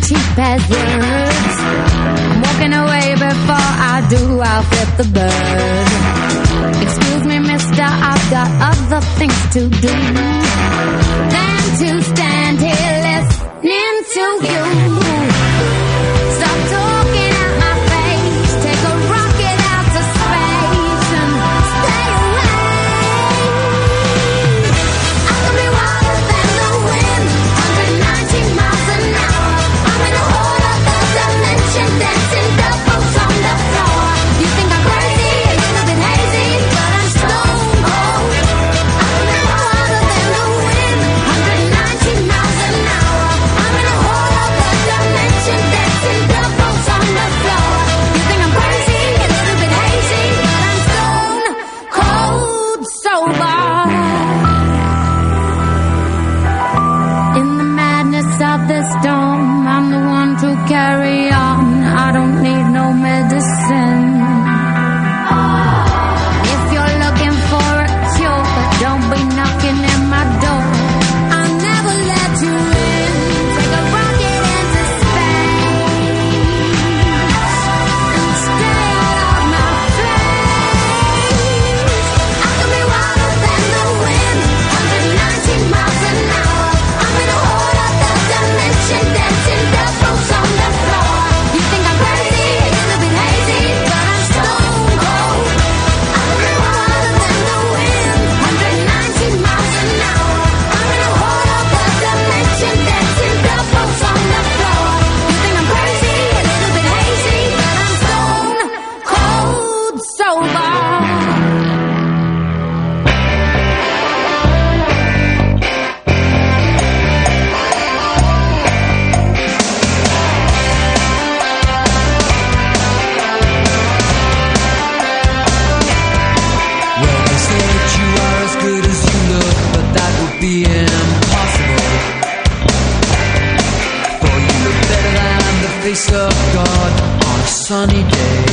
cheap as words. I'm walking away before I do, I'll flip the bird. Excuse me, mister, I've got other things to do than to stand here listening to you. Stop talking at my face, take a rocket out to space and stay away. I can be wilder than the wind, 119 miles an hour. I'm in a whole other dimension, dancing doubles on the floor. You think I'm crazy, a little bit hazy, but I'm stone cold. I can be wilder than the wind, 119 miles an hour. I'm in a whole other dimension, dancing doubles on the floor. You think I'm crazy, a little bit hazy, but I'm stone cold sober. In the madness of this storm, I'm the one to carry on. I don't need no medicine. If you're looking for a cure, don't be knocking at my door. I'll never let you in. Take a rocket into space and stay out of my face. I can be wilder than the wind, 119 miles an hour. I'm in a whole other dimension, dancing doubles on the floor. You think I'm crazy, a little bit hazy, but I'm stone cold. I can be wilder than the wind, 119 miles an hour. I'm in a whole other dimension, dancing doubles on the floor. You think I'm crazy, a little bit hazy, but I'm stone cold sober. Well, they said you are as good as you look, but that would be impossible. For you look better than the face of God on a sunny day.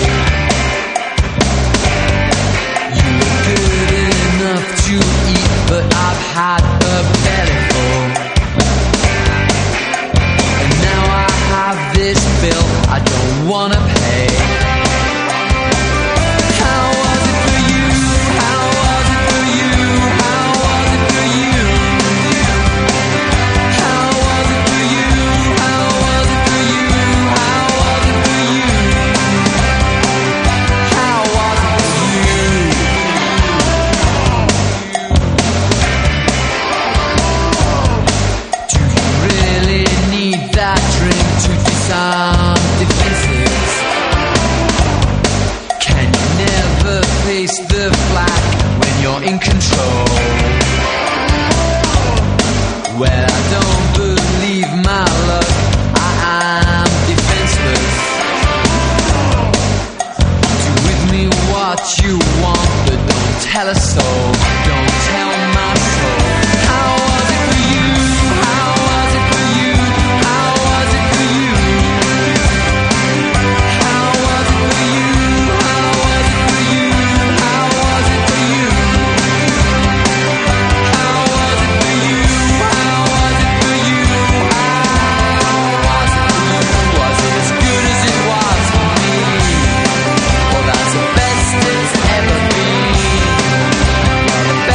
You look good enough to eat, but I've had a bellyful. And now I have this bill I don't wanna pay. How was it for you? How was it for you? How was it for you? How was it for you? How was it for you? How was it for you? How was it for you? Do you really need that drink to disarm defenses? Can you never face the flag when you're in control? Well, I don't believe my luck, I am defenseless. Do with me what you want, but don't tell a soul, don't tell my soul. How was it for you? How was it for you? How was it for you? How was it for you? How was it for you? How was it for you? How was it for you? How was it for you? How was it for you? Was it as good as it was for me? Well, that's the best it's ever been. Well, the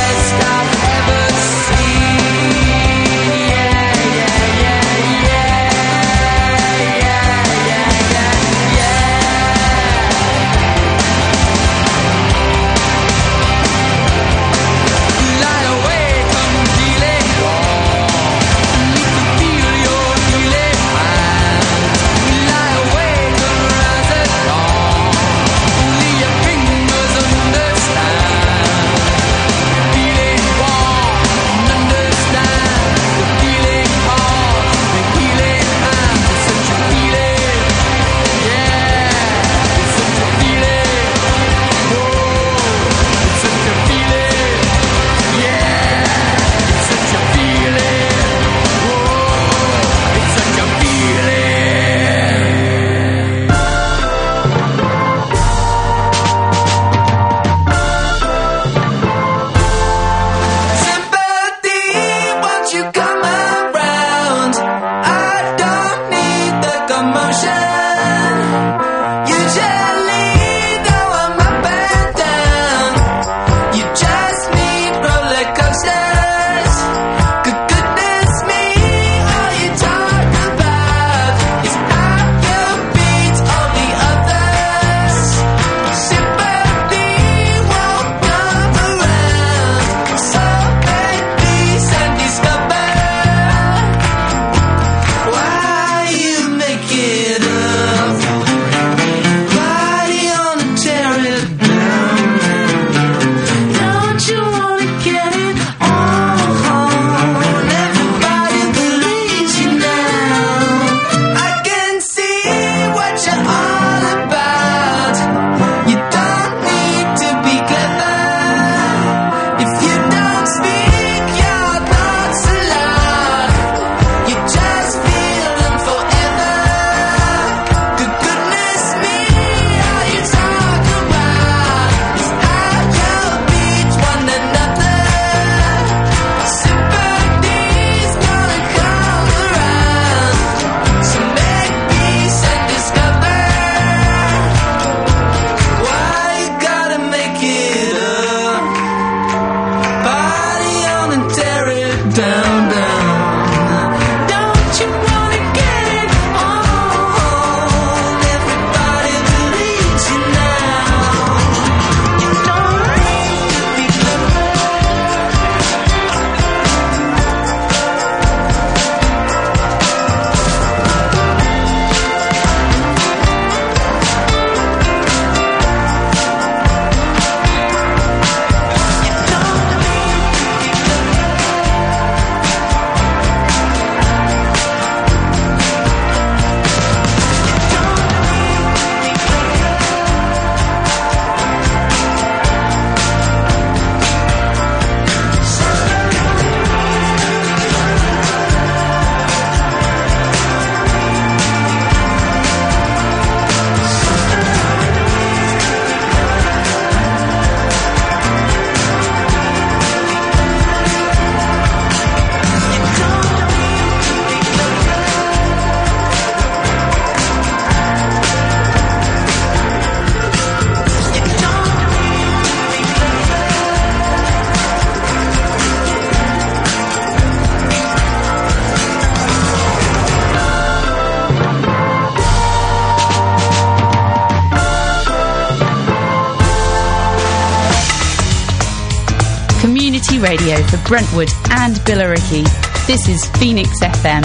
radio for Brentwood and Billericay. This is Phoenix FM.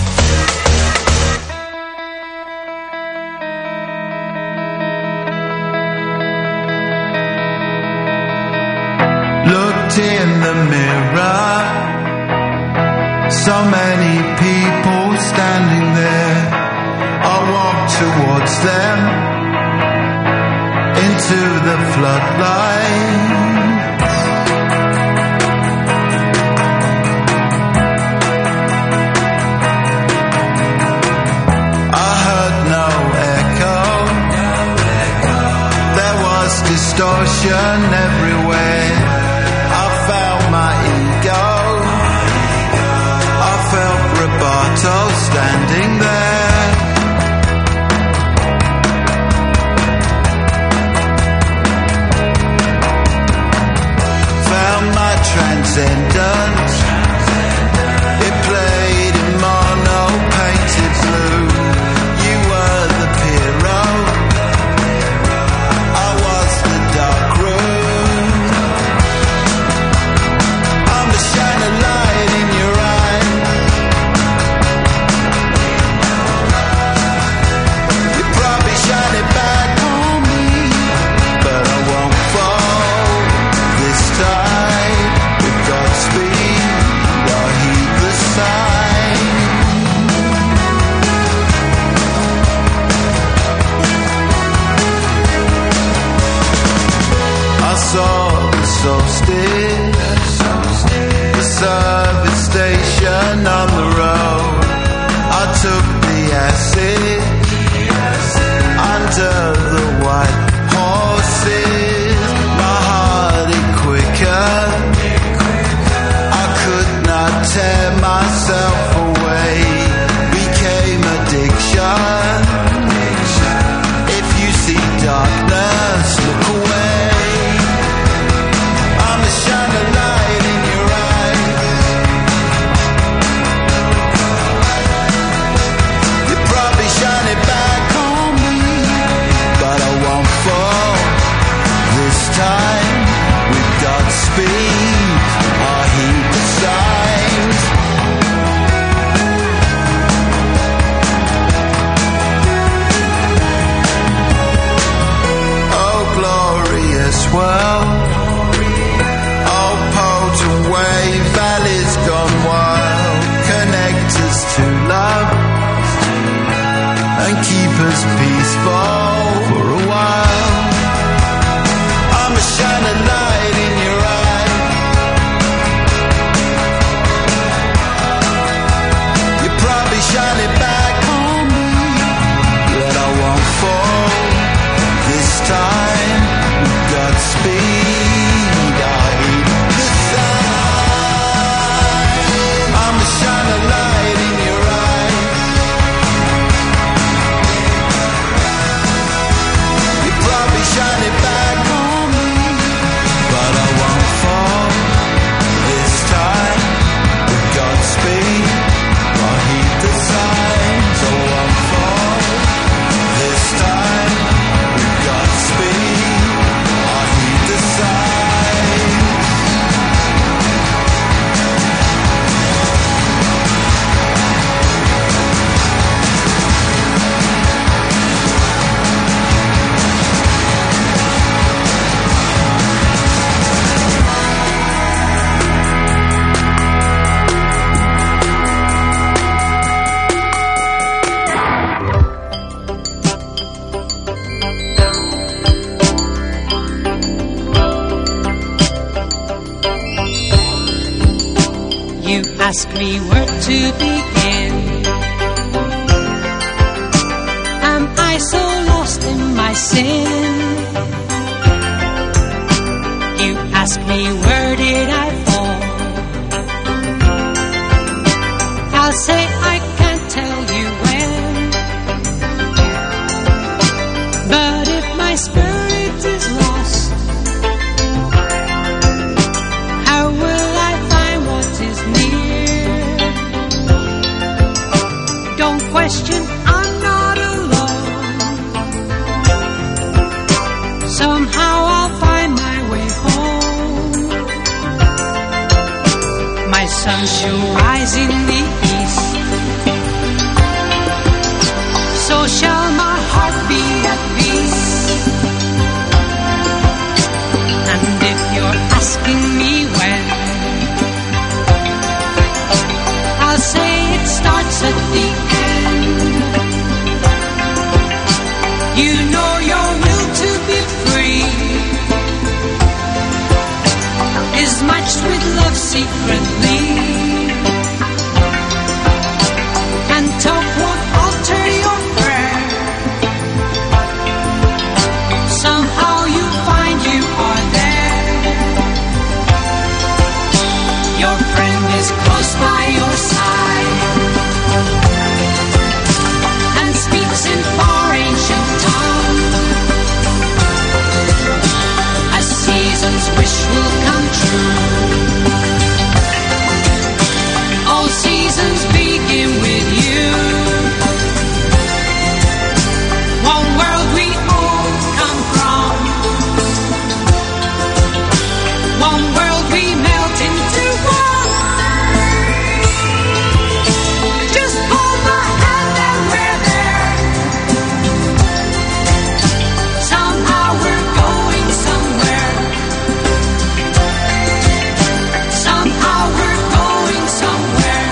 Looked in the mirror, so many people standing there. I walked towards them into the floodlights. I heard no echo. There was distortion everywhere. I felt my ego. I felt Roberto standing there. Found my transcendence. It played in mono painted blue. You were the hero. I was the dark room. I'm the shining light in your eye. You probably shine it back on me, but I won't fall this time. With Godspeed, I'll heed the sign. I saw the solstice, the service station on the road. I took the acid under the white horses. My heart beat quicker. I could not tear myself away. Became addiction. If you see darkness, look away. I'm the shining light in your eyes. You probably shine it back on me, but I won't fall this time. With Godspeed, I'll heed the signs. Oh, glorious world. Oh, potent wave, valleys gone wild. Connect us to love and keep us peaceful for a while. I'm a shining light in your eye. You probably shine it back on me, but I won't fall this time. With Godspeed, I'll heed the sign. I'm a shining light in your eye. You probably shine it back on me, but I won't fall this time. With Godspeed, I'll heed the signs. I won't fall this time. With Godspeed, I'll heed the signs. You ask me where to begin. Am I so lost in my sin? You ask me where did I fall? I'll say I can't tell you when. But if my spirit is lost, how will I find what is near? Don't question, I'm not alone. Somehow I'll find my way home. sun shall rise in the east. So shall my heart be at peace. And if you're asking me when, I'll say it starts at the end. You know your will to be free is matched with love secretly, and talk won't alter your prayer. Somehow you find you are there. Your friend is close by your side and speaks in far ancient tongue. A season's wish will come true. All seasons begin with you. One world we all come from. One world we melt into one. Just hold my hand and we're there. Somehow we're going somewhere. Somehow we're going somewhere.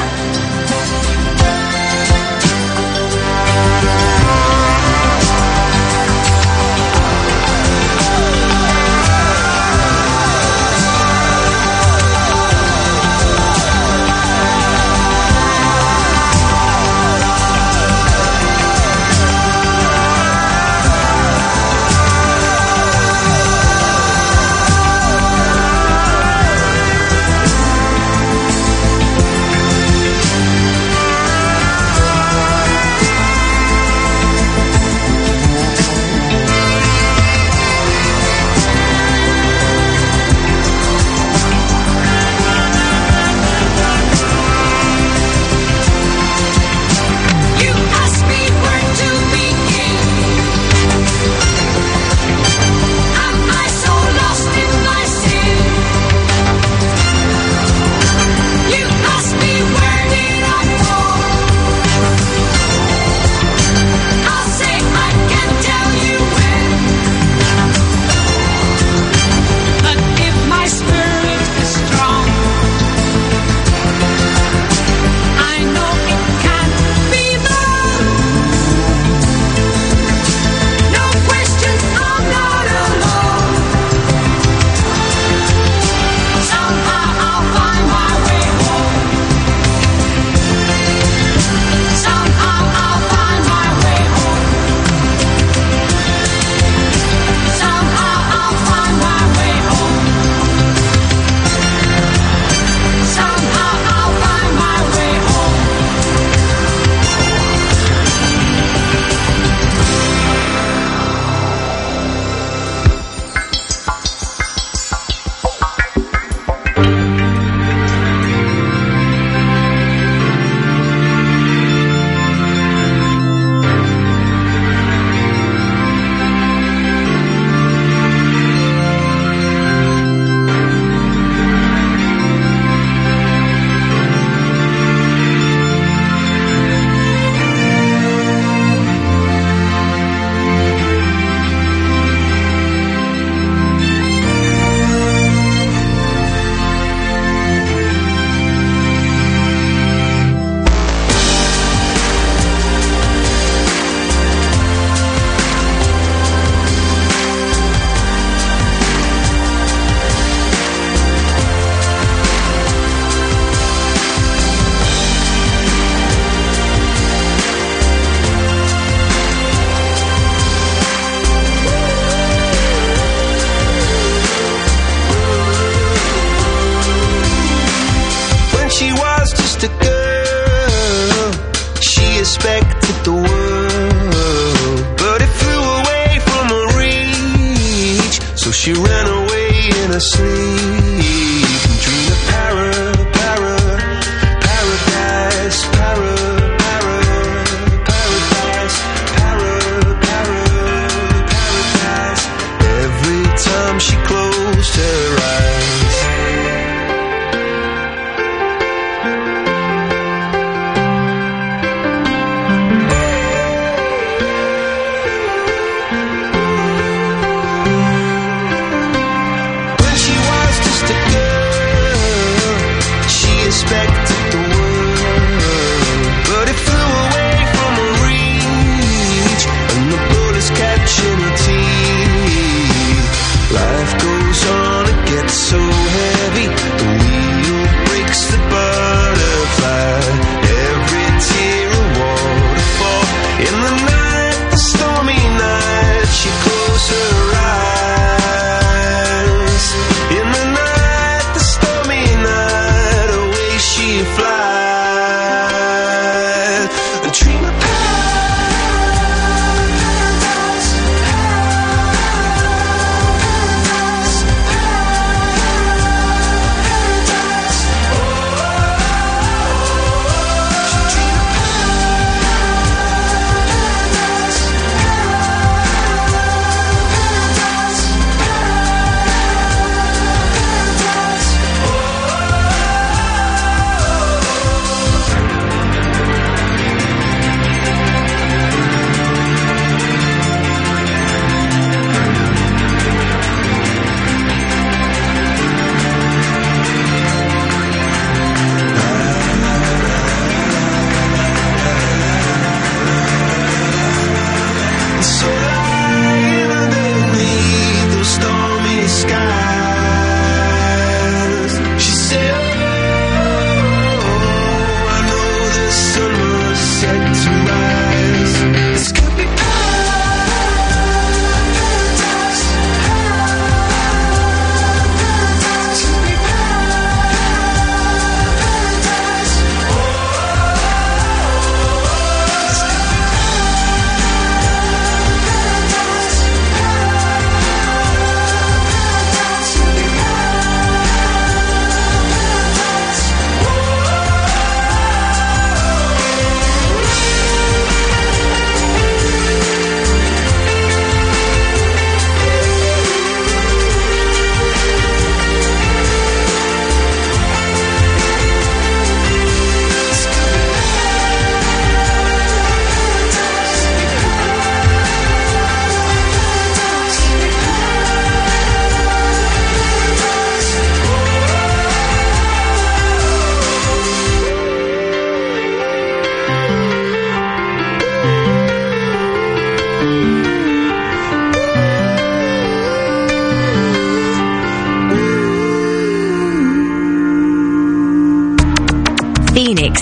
You ask me where to begin. Am I so lost in my sin? You ask me where did I fall? I'll say I can't tell you when. But if my spirit is strong, I know it can't be long. No question, I'm not alone. Somehow I'll find my way home. Somehow I'll find my way home. Somehow I'll find my way home. Somehow I'll find my way home. When she was just a girl, she expected the world, but it flew away from her reach. So she ran away in her sleep and dreamed of paradise, paradise. Every time she closed her eyes,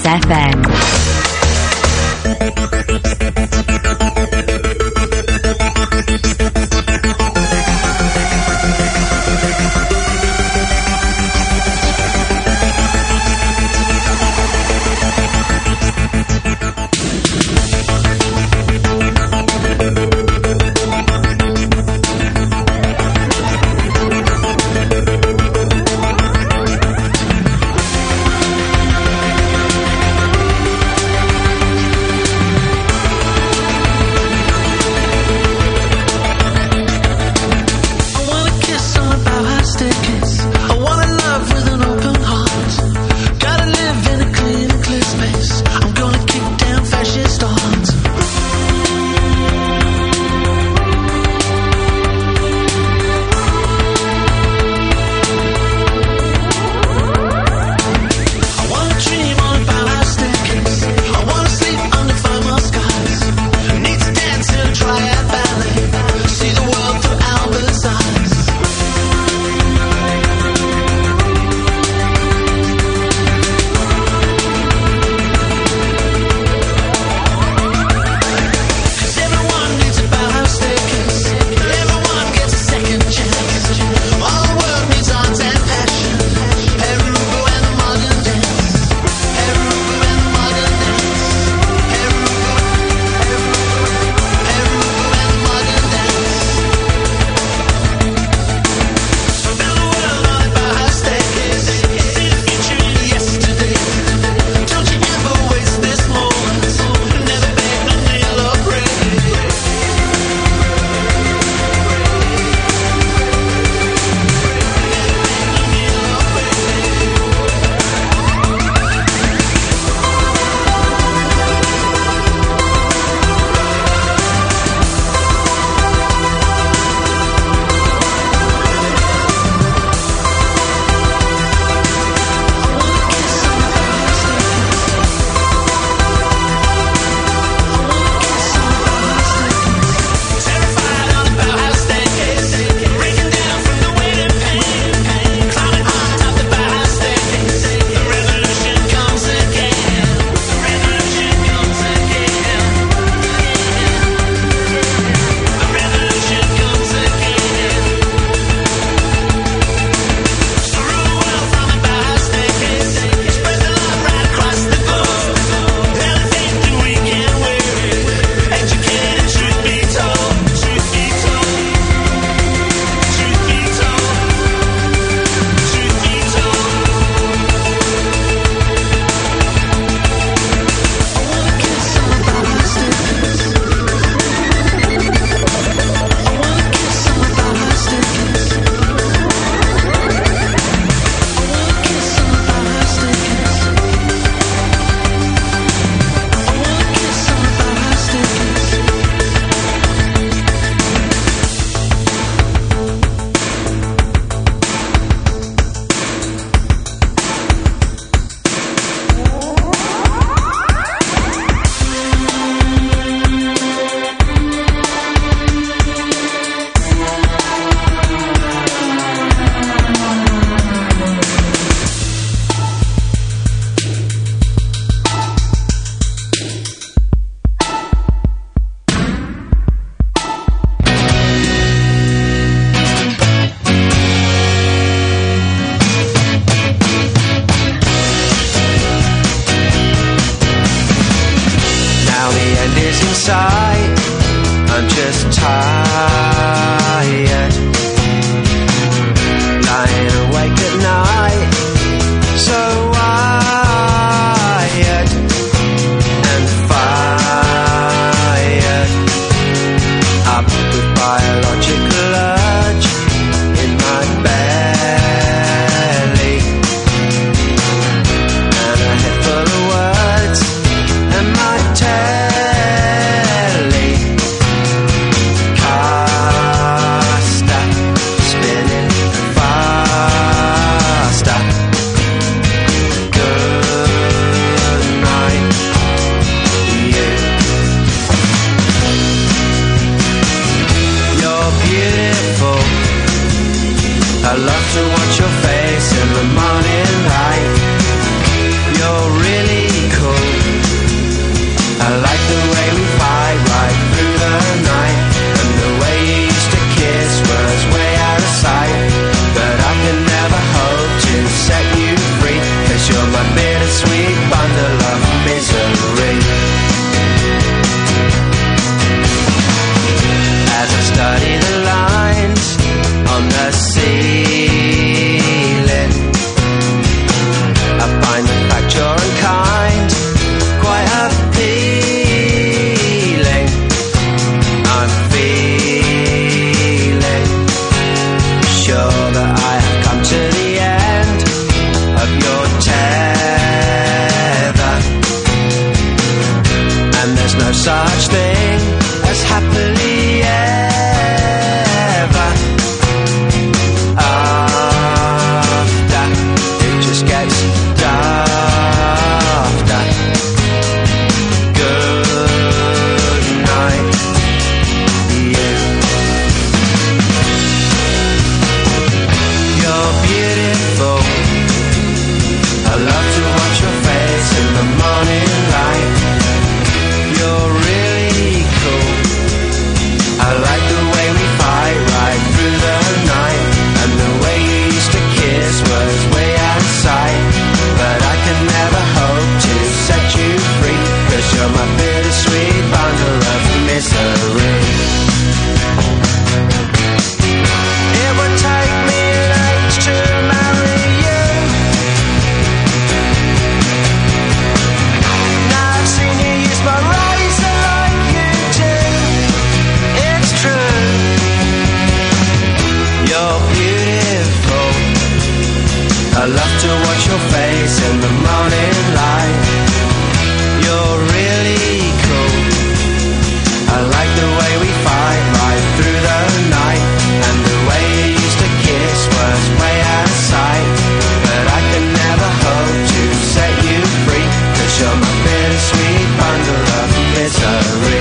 FM. love to watch your face in the morning light. You're really cool. feeling. I find the fact you're unkind quite appealing. I'm feeling sure that I have come to the end of your tether, and there's no such thing as happily ever after. It just gets dafter. Good night, you. You're beautiful. I love to watch your face in the morning light. You're really cool. I like the way we fight right through the night, and the way you used to kiss was way outside. But I can never hope to set you free, 'cause you're my bittersweet bundle of misery. It would take me an age to marry you. Now I've seen you use my razor like you do. It's true. You're beautiful. I love to watch your face in the morning light. You're really cool. I like the way we fight right through the night, and the way you used to kiss was way outside. But I can never hope to set you free, 'cause you're my bittersweet bundle of misery.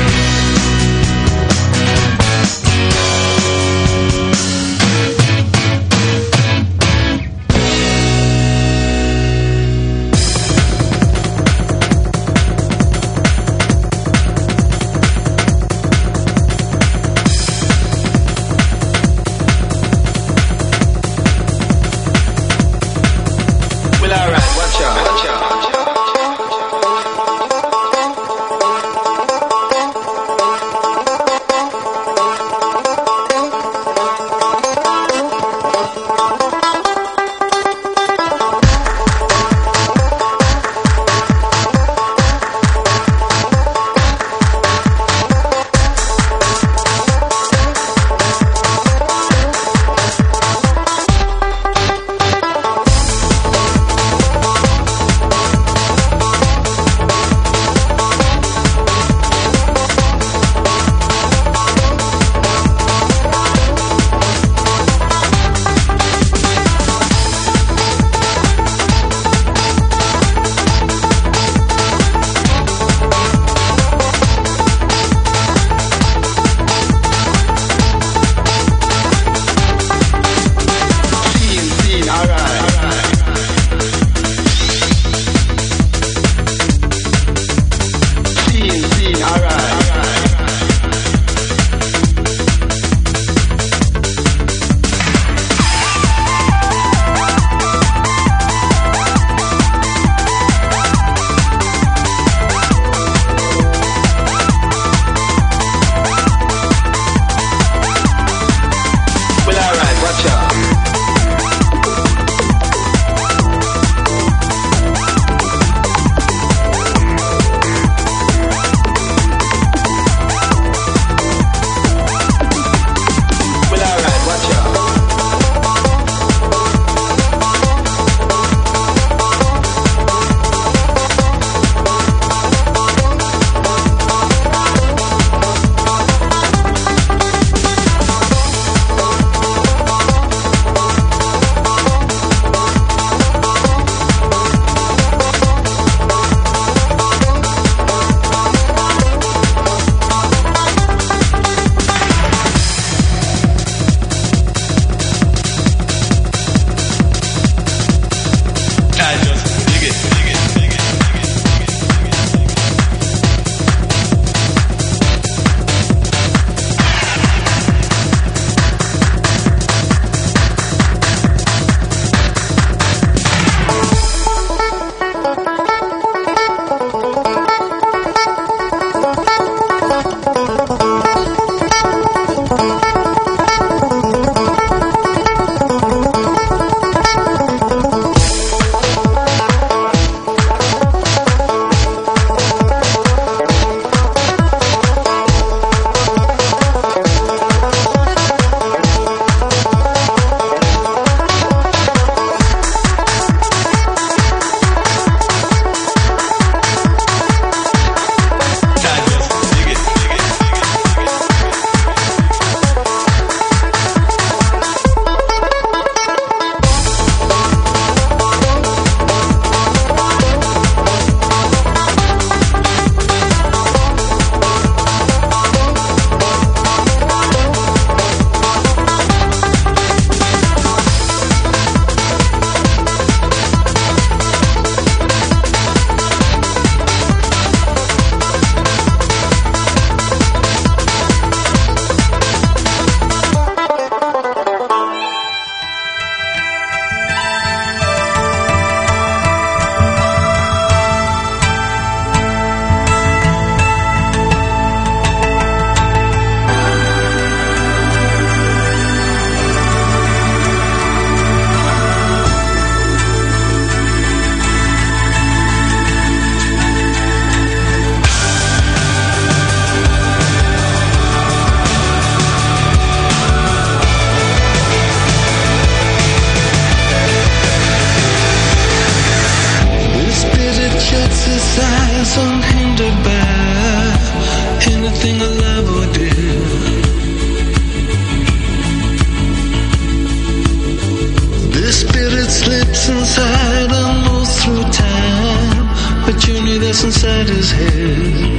His spirit slips inside and moves through time, a journey that's inside his head.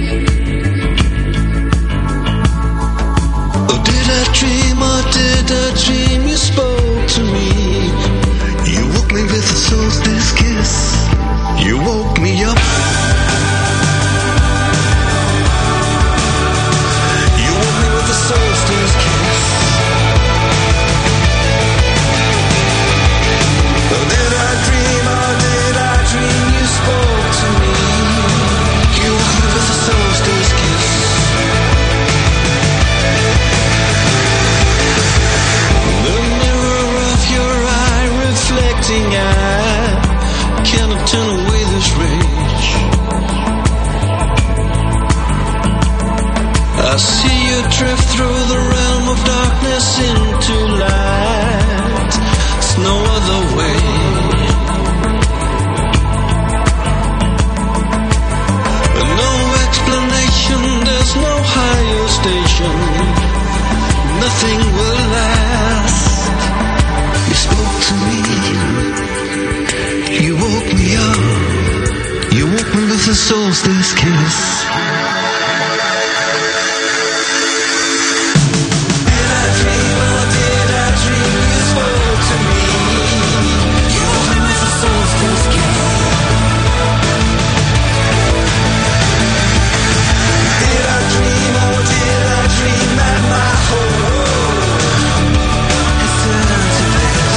Oh, did I dream or did I dream you spoke to me? You woke me with a solstice kiss. You woke me up. You woke me with a solstice kiss. Did I dream or did I dream you spoke to me? You woke me with a solstice kiss. The mirror of your eye, reflecting eye, cannot turn away this rage. I see you drift through the realm of darkness into light. There's no other way. No explanation, there's no higher station. Nothing will last. You spoke to me. You woke me up. You woke me with a solstice kiss. Did I dream or did I dream you spoke to me? You woke me with a solstice kiss. Did I dream or did I dream that my whole world has turned to bliss?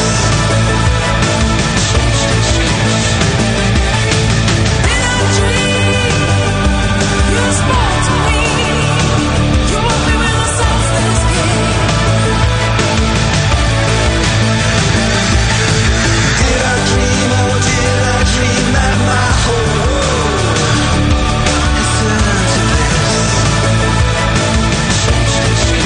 Solstice kiss. Did I dream you spoke to me? You woke me with a solstice kiss. Did I dream or did I dream that my whole world has turned to bliss? Solstice kiss.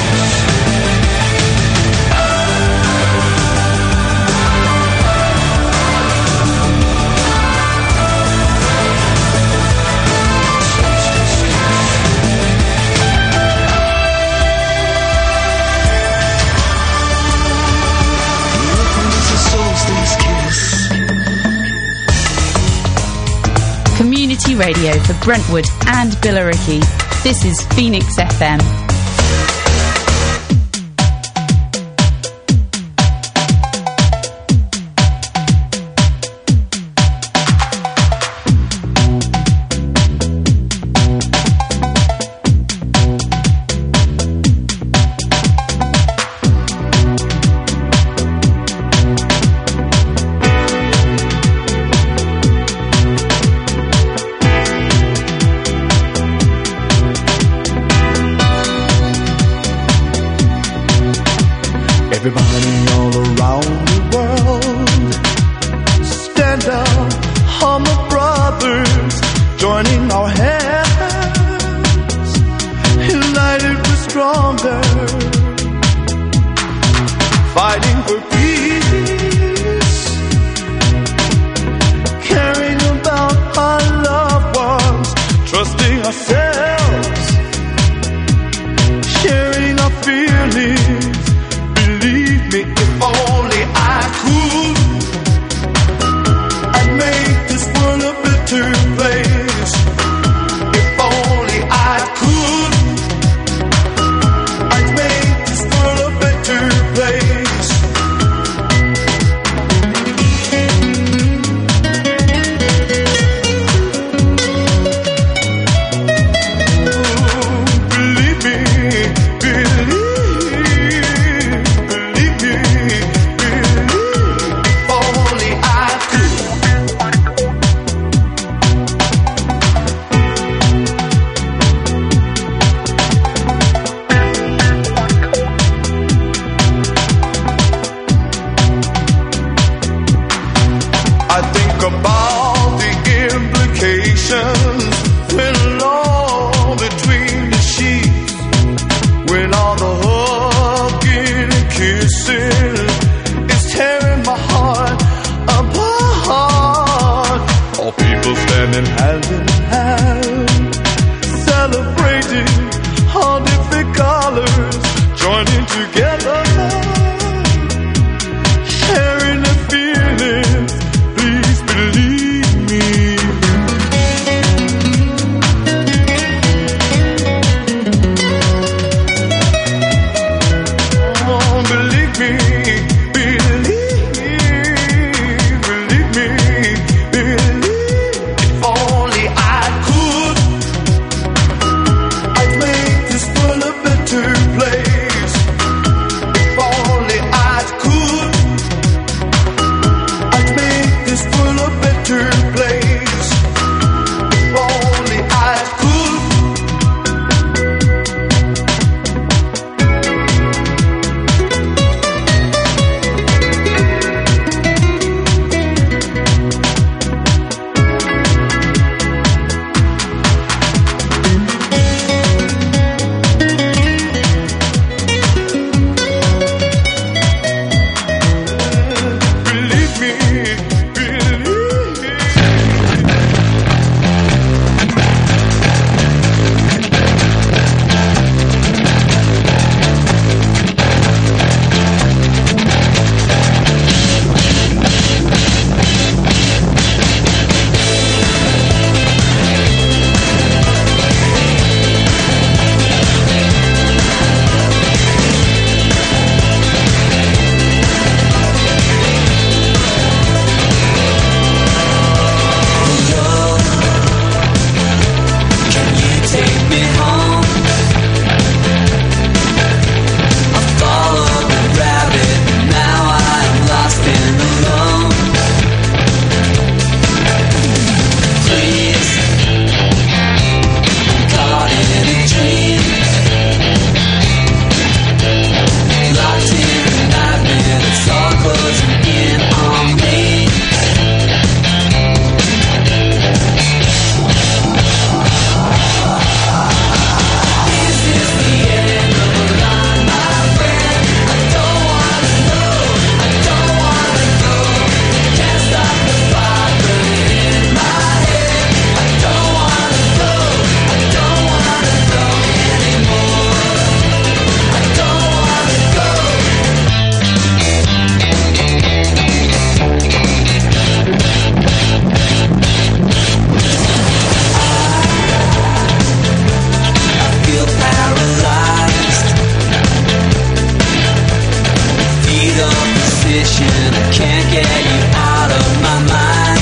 Solstice kiss. Community radio for Brentwood and Billericay. This is Phoenix FM. Everybody all around the world, stand up, humble brothers, joining our hands, united we're stronger, fighting for peace, caring about our loved ones, trusting ourselves, sharing our feelings. Believe me, if only I could, I'd make this world a better place. If only I could, I'd make this world a better place. Believe me, believe. About the implications when all between the sheets, when all the hugging and kissing is tearing my heart apart. All people standing hand in hand, celebrating all different colors, joining together, sharing the vision. I can't get you out of my mind.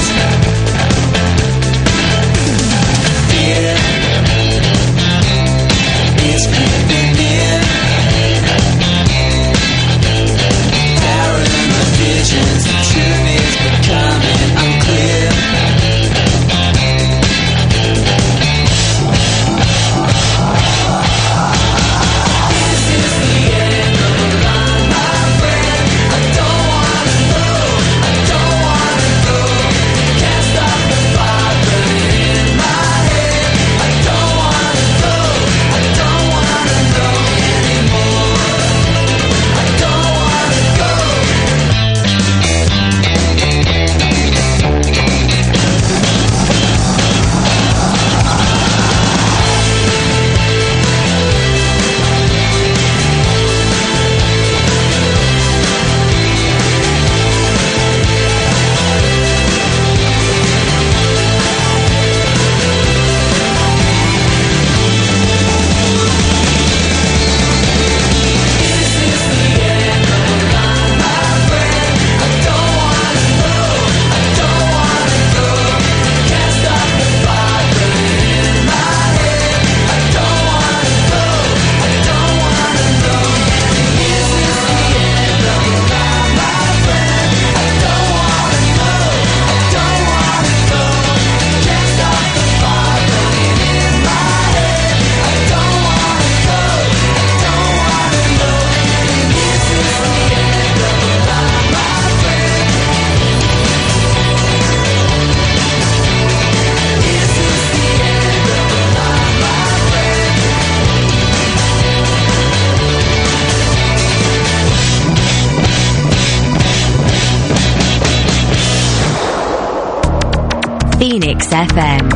Fear is creeping near. Terror in my visions. The truth is becoming unclear. Phoenix FM.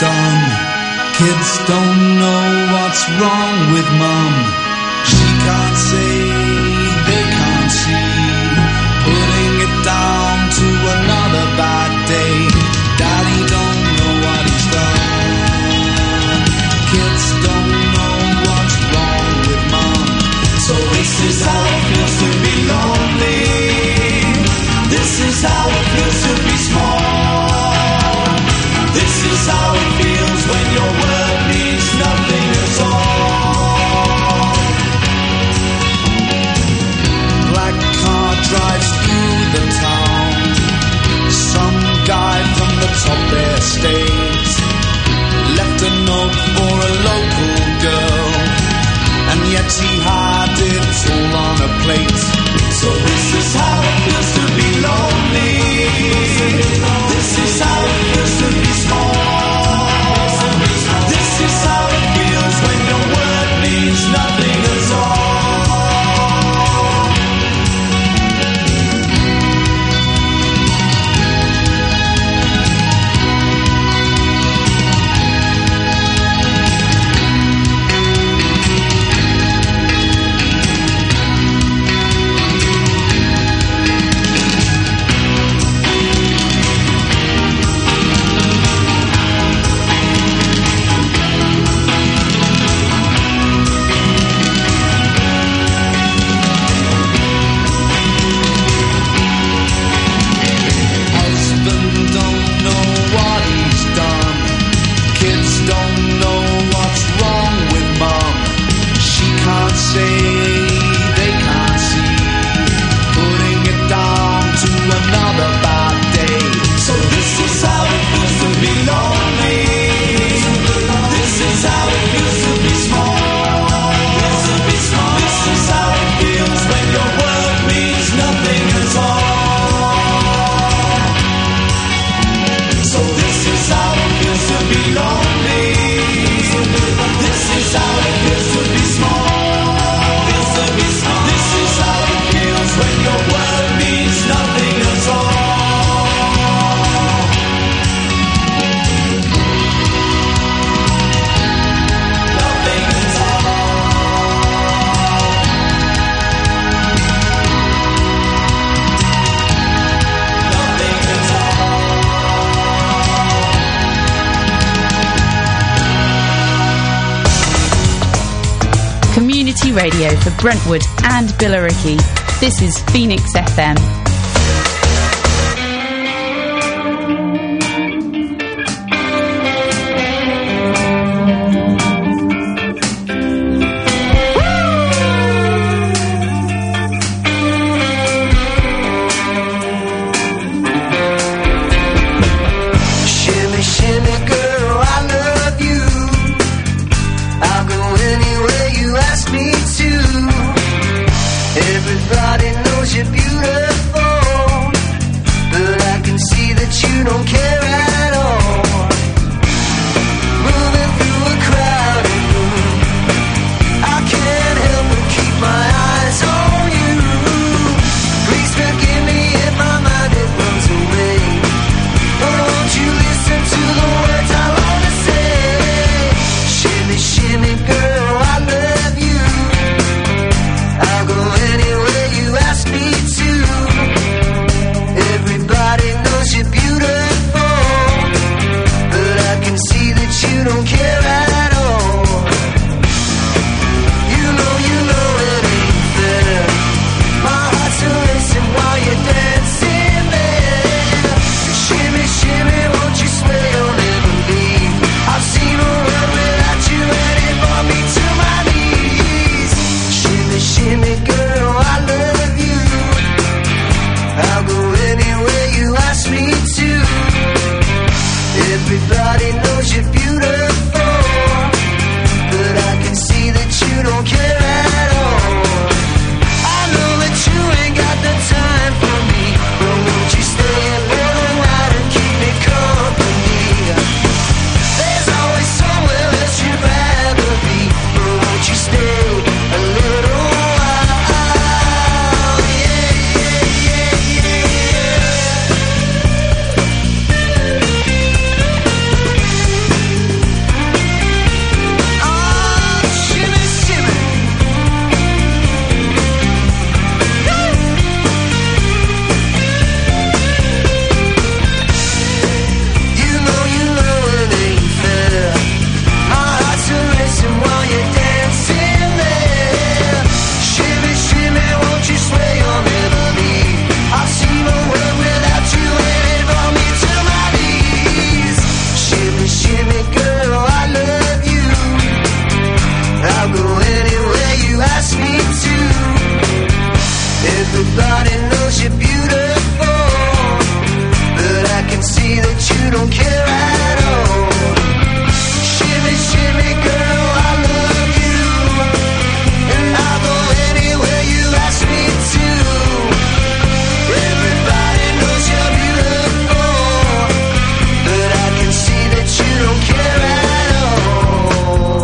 done. Kids don't know what's wrong with mum. She can't say, they can't see. Putting it down to another bad day. Daddy don't know what he's done. Kids don't know what's wrong with mum. So this is how it feels to be lonely. This is how it feels to be small. This is how it feels when your word means nothing at all. Black car drives through the town. Some guy from the top estate left a note for a local girl, and yet he had it all on a plate. So this is how it feels to be lonely. This is how it feels to be small. This is how it feels when your word means nothing at all. Radio for Brentwood and Billericay. This is Phoenix FM. Everybody knows you're beautiful. don't care at all. Shimmy, shimmy, girl, I love you, and I'll go anywhere you ask me to. Everybody knows you're beautiful, but I can see that you don't care at all.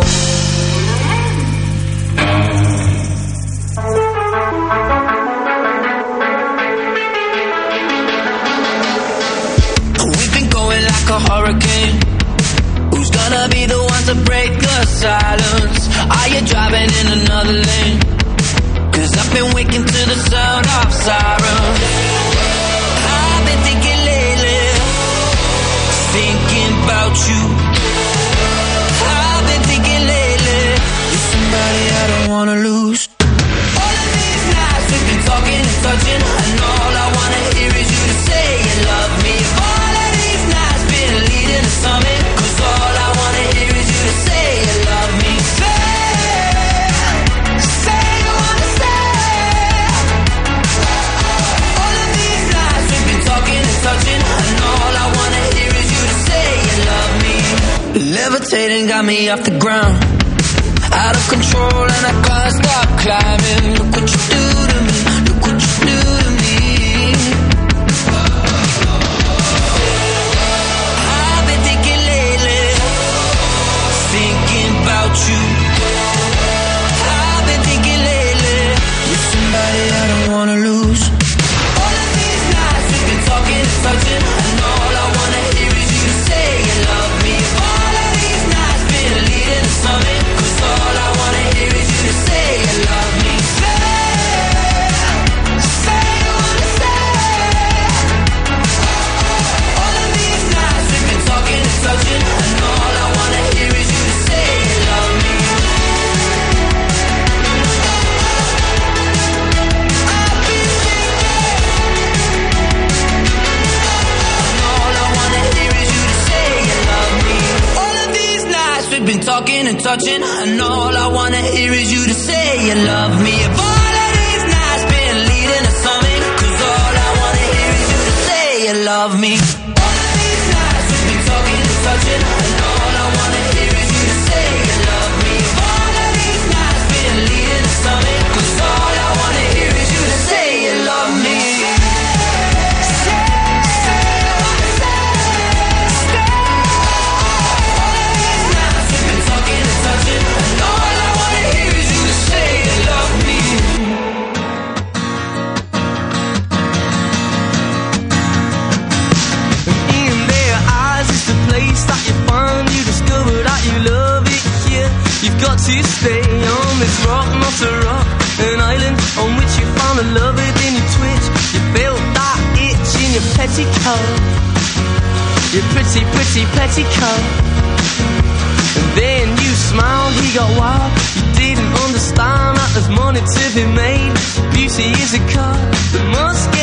We've been going like a hurricane. Who's gonna be the one to break the silence? Are you driving in another lane? 'Cause I've been waking to the sound of sirens. I've been thinking lately, thinking about you. I've been thinking lately, you're somebody I don't wanna lose. All of these nights we've been talking and touching, and all I wanna hear is you to say you love me. All of these nights been leading to something, 'cause all I wanna hear is you to say you love me. Say you wanna say. All of these nights we've been talking and touching, and all I wanna hear is you to say you love me. Levitating got me off the ground, out of control, and I can't stop climbing. Look what you do to me, look what you do to me. I've been thinking lately, thinking about you. I've been thinking lately, you're somebody I don't wanna lose. All of these nights we've been talking and touching, and all I wanna hear is you to say you love me. All of these nights been leading to something, 'cause all I wanna hear is you to say you love me. Say you wanna say. All of these nights we've been talking and touching, and all I wanna hear is you to say you love me. I've been thinking, and all I wanna hear is you to say you love me. All of these nights we've been talking and touching, and all I wanna hear is you to say you love me. If all of these nights been leading to something, 'cause all I wanna hear is you to say you love me. All of these nights we've been talking and touching, and all I wanna hear is you to say you love me. If all of these nights been leading to something, 'cause all I wanna hear is you to say you love me. Got to stay on this rock, not a rock, an island on which you found a lover, then you twitch, you felt that itch in your petticoat, your pretty, pretty petticoat, and then you smiled, he got wild, you didn't understand that there's money to be made, beauty is a card that must get